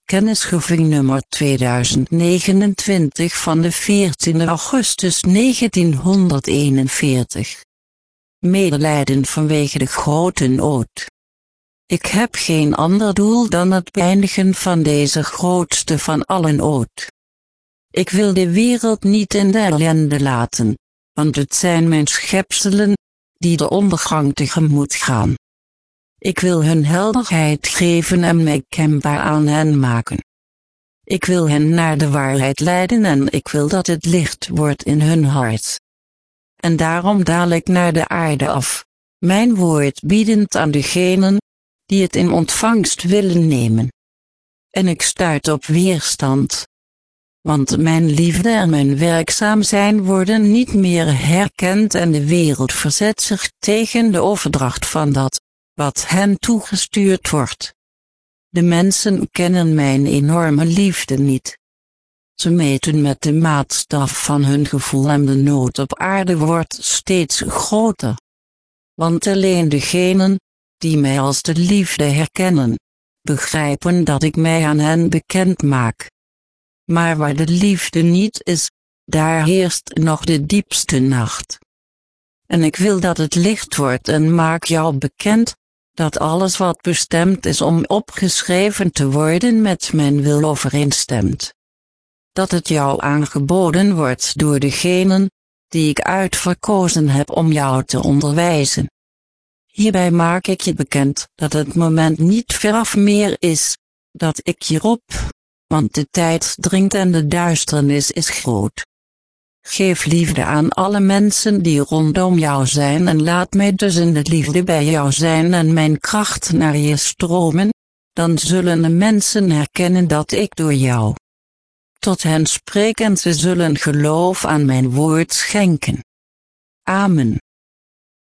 Kennisgeving nummer 2029 van de 14 augustus 1941. Medelijden vanwege de grote nood. Ik heb geen ander doel dan het beëindigen van deze grootste van alle nood. Ik wil de wereld niet in de ellende laten, want het zijn mijn schepselen, die de ondergang tegemoet gaan. Ik wil hun helderheid geven en mij kenbaar aan hen maken. Ik wil hen naar de waarheid leiden en ik wil dat het licht wordt in hun hart. En daarom daal ik naar de aarde af, mijn woord biedend aan degenen, die het in ontvangst willen nemen. En ik stuit op weerstand. Want mijn liefde en mijn werkzaam zijn worden niet meer herkend en de wereld verzet zich tegen de overdracht van dat, wat hen toegestuurd wordt. De mensen kennen mijn enorme liefde niet. Ze meten met de maatstaf van hun gevoel en de nood op aarde wordt steeds groter. Want alleen degenen, die mij als de liefde herkennen, begrijpen dat ik mij aan hen bekend maak. Maar waar de liefde niet is, daar heerst nog de diepste nacht. En ik wil dat het licht wordt en maak jou bekend, dat alles wat bestemd is om opgeschreven te worden met mijn wil overeenstemt. Dat het jou aangeboden wordt door degenen, die ik uitverkozen heb om jou te onderwijzen. Hierbij maak ik je bekend dat het moment niet veraf meer is, dat ik je roep, want de tijd dringt en de duisternis is groot. Geef liefde aan alle mensen die rondom jou zijn en laat mij dus in de liefde bij jou zijn en mijn kracht naar je stromen, dan zullen de mensen herkennen dat ik door jou tot hen spreek en ze zullen geloof aan mijn woord schenken. Amen.